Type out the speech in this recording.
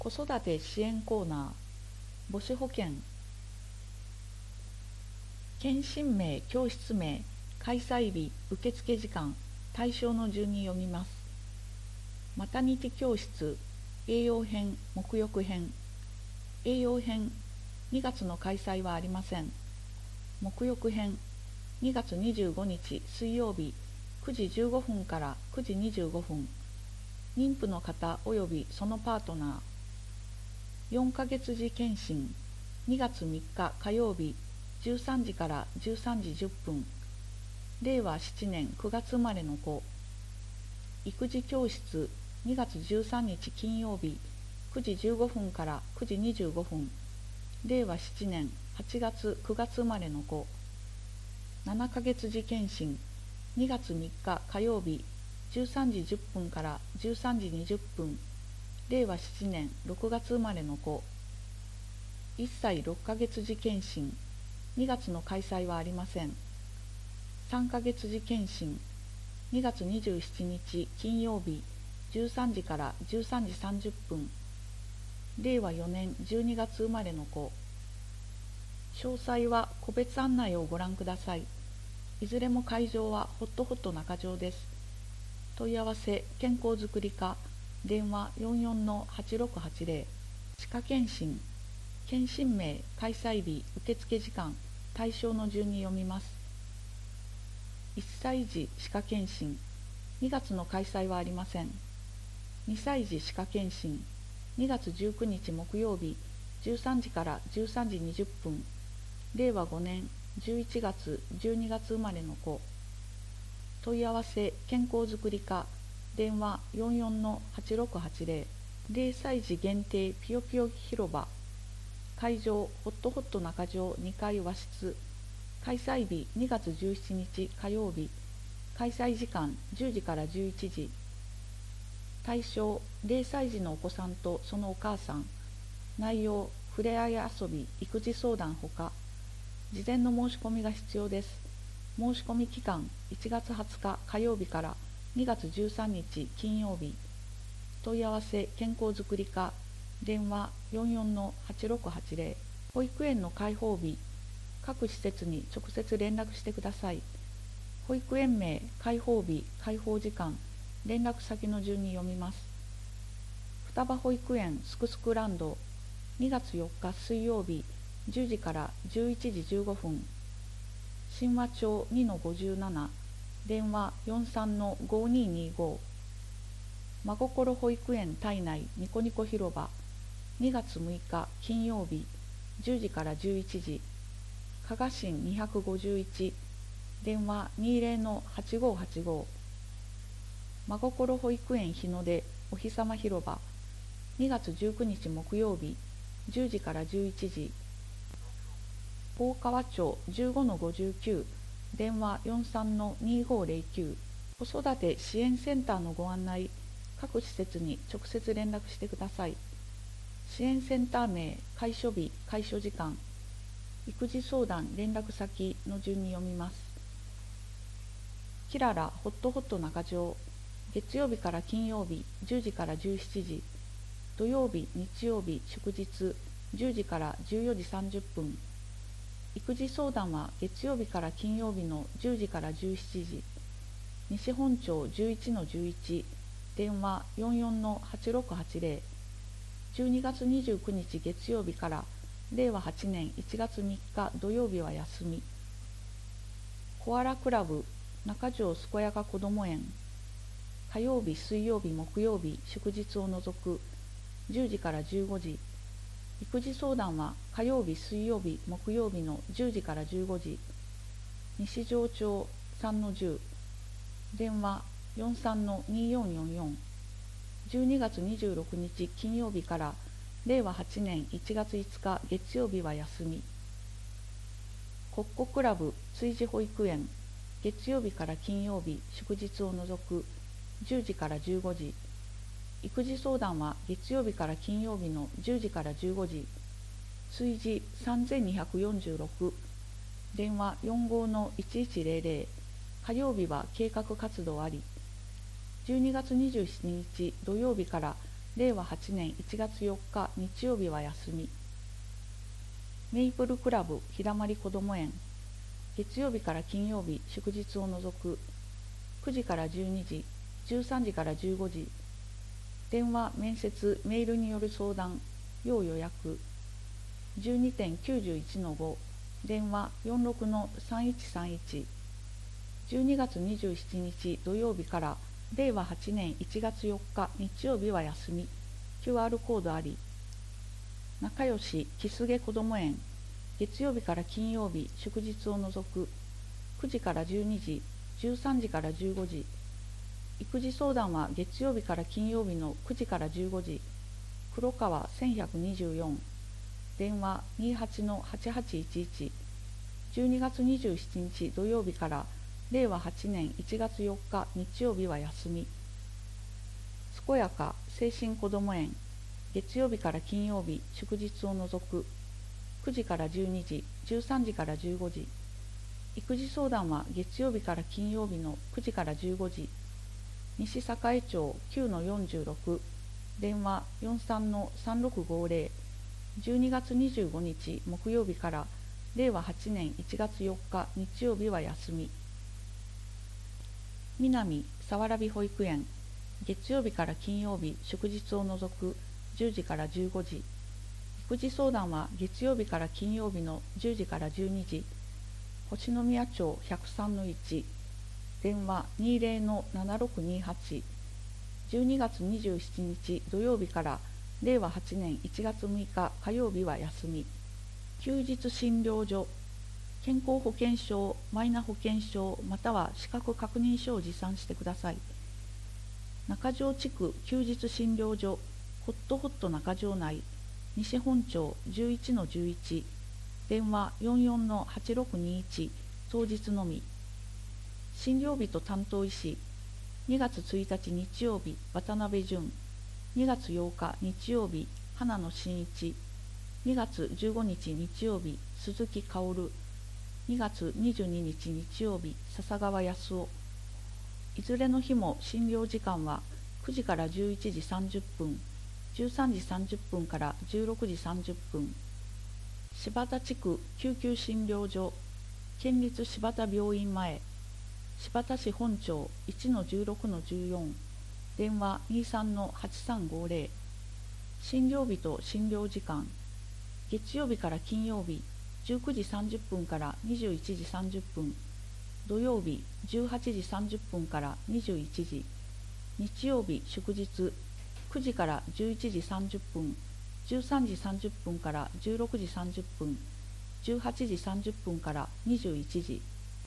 子育て支援コーナー、母子保健、検診名、教室名、開催日、受付時間、対象の順に読みます。マタニティ教室、栄養編、沐浴編。栄養編、2月の開催はありません。沐浴編、2月25日水曜日、9時15分から9時25分。妊婦の方及びそのパートナー。4ヶ月時検診、2月3日火曜日、13時から13時10分。令和7年9月生まれの子。育児教室、2月13日金曜日、9時15分から9時25分。令和7年8月9月生まれの子。7ヶ月時検診、2月3日火曜日、13時10分から13時20分。令和7年6月生まれの子。1歳6ヶ月時検診、2月の開催はありません。3ヶ月時検診、2月27日金曜日、13時から13時30分。令和4年12月生まれの子。詳細は個別案内をご覧ください。いずれも会場はホットホット中条です。問い合わせ健康づくり課、電話 44-8680。歯科検診、検診名、開催日、受付時間、対象の順に読みます。1歳児歯科検診、2月の開催はありません。2歳児歯科検診、2月19日木曜日、13時から13時20分。令和5年11月12月生まれの子。問い合わせ健康づくり課、電話 44-8680。0歳児限定ぴよぴよ広場。会場ホットホット中条2階和室。開催日2月17日火曜日。開催時間10時から11時。対象0歳児のお子さんとそのお母さん。内容ふれあい遊び、育児相談ほか。事前の申し込みが必要です。申し込み期間1月20日火曜日から2月13日金曜日。問い合わせ健康づくり課、電話 44-8680。保育園の開放日、各施設に直接連絡してください。保育園名、開放日、開放時間、連絡先の順に読みます。双葉保育園すくすくランド、2月4日水曜日、10時から11時15分。神話町 2-57、電話 43-5225。真心保育園体内ニコニコ広場、2月6日金曜日、10時から11時。加賀新251、電話 20-8585。真心保育園日の出お日様広場、2月19日木曜日、10時から11時。大川町 15-59、電話 43-2509。子育て支援センターのご案内、各施設に直接連絡してください。支援センター名、開所日、開所時間、育児相談連絡先の順に読みます。キララホットホット中条、月曜日から金曜日10時から17時。土曜日、日曜日、祝日10時から14時30分。育児相談は月曜日から金曜日の10時から17時。西本町 11-11、電話 44-8680。12月29日月曜日から令和8年1月3日土曜日は休み。コアラクラブ中条すこやかこども園、火曜日、水曜日、木曜日、祝日を除く10時から15時。育児相談は火曜日、水曜日、木曜日の10時から15時。西条町 3-10、電話 43-2444。12月26日金曜日から令和8年1月5日月曜日は休み。コッコクラブ追児保育園、月曜日から金曜日、祝日を除く10時から15時。育児相談は月曜日から金曜日の10時から15時。炊事3246、電話 45-1100。火曜日は計画活動あり。12月27日土曜日から令和8年1月4日日曜日は休み。メイプルクラブひだまりこども園、月曜日から金曜日祝日を除く、9時から12時、13時から15時、電話、面接、メールによる相談、要予約、12.91-5、電話46-3131、12月27日土曜日から令和8年1月4日日曜日は休み、QR コードあり。仲良しキスゲこども園、月曜日から金曜日祝日を除く、9時から12時、13時から15時、育児相談は月曜日から金曜日の9時から15時、黒川1124、電話28-8811、12月27日土曜日から令和8年1月4日日曜日は休み。健やか精神こども園、月曜日から金曜日祝日を除く、9時から12時、13時から15時、育児相談は月曜日から金曜日の9時から15時、西栄町 9-46、電話43-3650、12月25日木曜日から令和8年1月4日日曜日は休み。南さわらび保育園、月曜日から金曜日祝日を除く10時から15時、育児相談は月曜日から金曜日の10時から12時、星宮町103-1、電話20-7628、12月27日土曜日から令和8年1月6日火曜日は休み。休日診療所、健康保険証、マイナ保険証または資格確認書を持参してください。中条地区休日診療所ホットホット中条内、西本町 11-11、電話44-8621、当日のみ。診療日と担当医師、2月1日日曜日渡辺淳、2月8日日曜日花野真一、2月15日日曜日鈴木薫、2月22日日曜日笹川康夫。いずれの日も診療時間は9時から11時30分、13時30分から16時30分。柴田地区救急診療所、県立柴田病院前、柴田市本町 1-16-14、電話23-8350。診療日と診療時間、月曜日から金曜日19時30分から21時30分、土曜日18時30分から21時、日曜日祝日9時から11時30分、13時30分から16時30分、18時30分から21時。